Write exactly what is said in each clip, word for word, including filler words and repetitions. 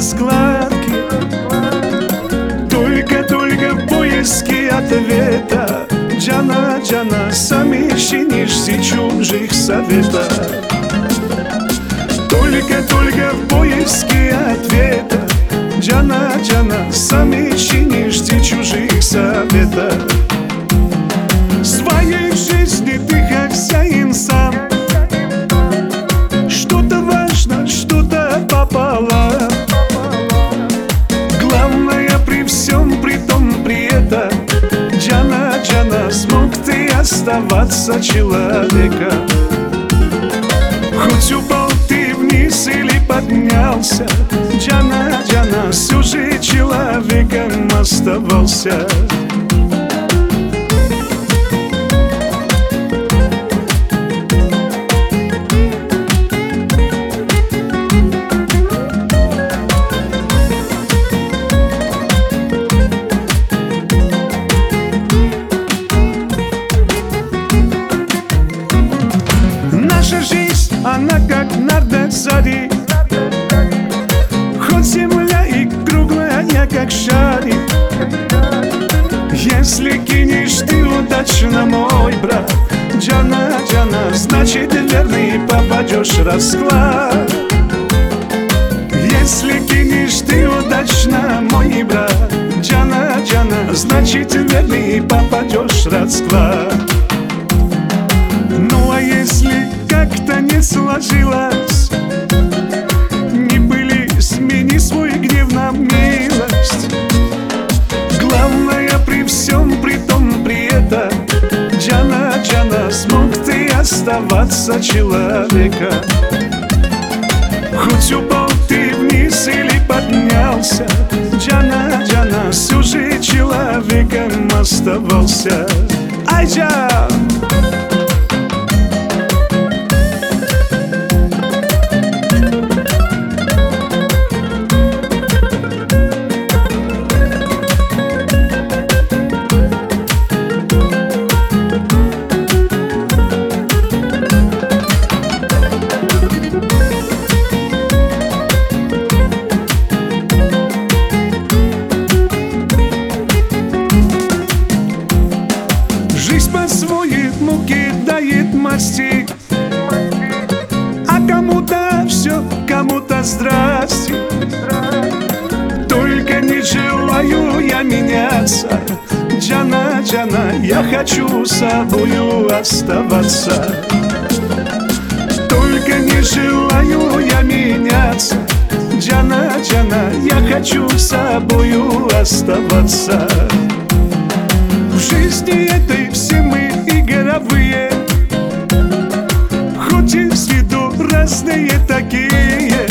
раскладки, только-только в поиске ответа. Джана, Джана, самищенишься чужих совета. Только-только в поиске ответа. Джана, Джана, самищенишься чужих совета. Своей жизни ты хозяин сам. Что-то важно, что-то пополам. Главное при всем, при том, при этом, Джана, Джана, смог ты оставаться человеком. Хоть упал ты вниз или поднялся, Джана, Джана, все же человеком оставался. Наша жизнь, она как нардецари, хоть земля и круглая, как шарик. Если кинешь ты удачно, мой брат, Джана, Джана, значит верный попадешь в расклад. Если кинешь ты удачно, мой брат, Джана, Джана, значит верный попадешь в расклад. Ну а если как-то не сложилось, не были, смени свой гнев на милость. Главное при всем, при том, при этом, Джана, Джана, смог ты оставаться человеком. Хоть упал ты вниз или поднялся, Джана, Джана, все же человеком оставался. Айджа! Жизнь по-своему кидает масти, а кому-то все, кому-то здрасте. Только не желаю я меняться, Джана, Джана, я хочу собою оставаться. Только не желаю я меняться, Джана, Джана, я хочу собою оставаться. В жизни этой все мы игровые, хоть и с виду разные такие.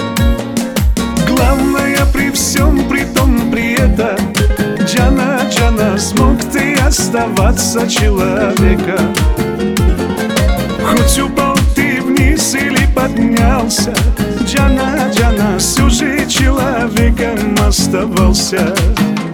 Главное при всем, при том, при этом, Джана, Джана, смог ты оставаться человеком. Хоть упал ты вниз или поднялся, Джана, Джана, все же человеком оставался.